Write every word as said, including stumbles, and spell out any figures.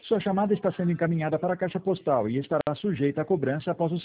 Sua chamada está sendo encaminhada para a caixa postal e estará sujeita a cobrança após o